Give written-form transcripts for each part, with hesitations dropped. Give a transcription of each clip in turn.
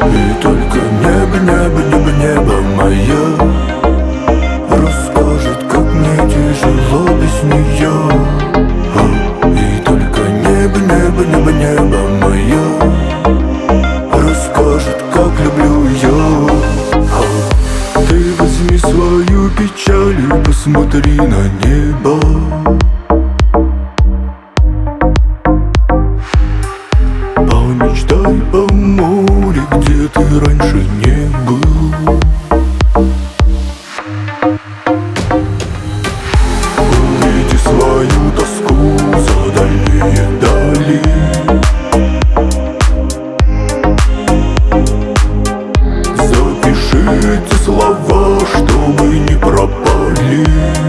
И только небо, небо, небо, небо мое расскажет, как мне тяжело без нее. И только небо, небо, небо, небо мое расскажет, как люблю ее. Ты возьми свою печаль и посмотри на небо. Помечтай о море, где ты раньше не был. Увиди свою тоску за дальние дали. Запиши эти слова, чтобы не пропали.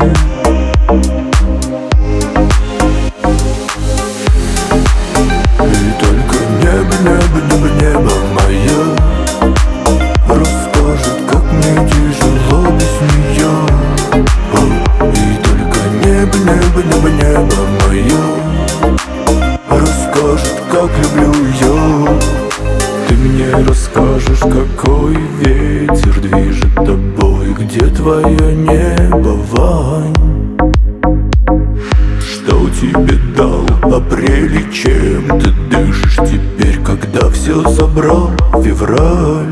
И только небо, небо, небо, небо мое расскажет, как мне тяжело без нее. И только небо, небо, небо, небо мое расскажет, как люблю ее. Ты мне расскажешь, какой ветер движет тобой, где твое небо, Вань? Что тебе дал апрель и чем ты дышишь теперь, когда все забрал февраль?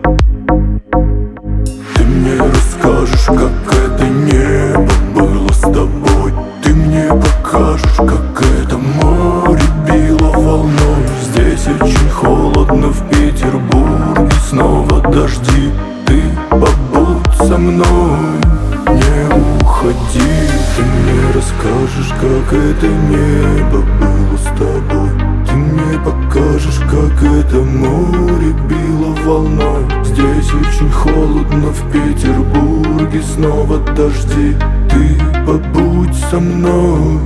Ты мне расскажешь, как это небо было с тобой. Ты мне покажешь, как это море било волной. Здесь очень холодно, в Петербурге снова дожди. Ты побудь со мной, не уходи. Ты мне расскажешь, как это небо было с тобой. Ты мне покажешь, как это море било волной. Здесь очень холодно, в Петербурге снова дожди. Ты побудь со мной.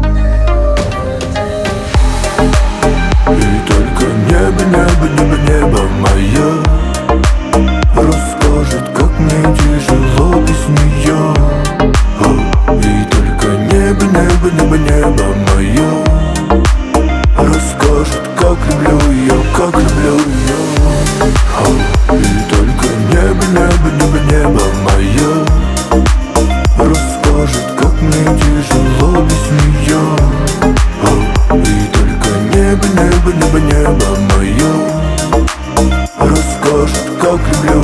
И только небо, небо, небо, небо мое расскажет, как мне тяжело без нее. И только небо, небо, небо, небо мое расскажет, как люблю ее, как люблю ее. И только небо, небо, небо, небо мое расскажет, как мне тяжело без нее. И только небо, небо, небо, небо мое расскажет, как люблю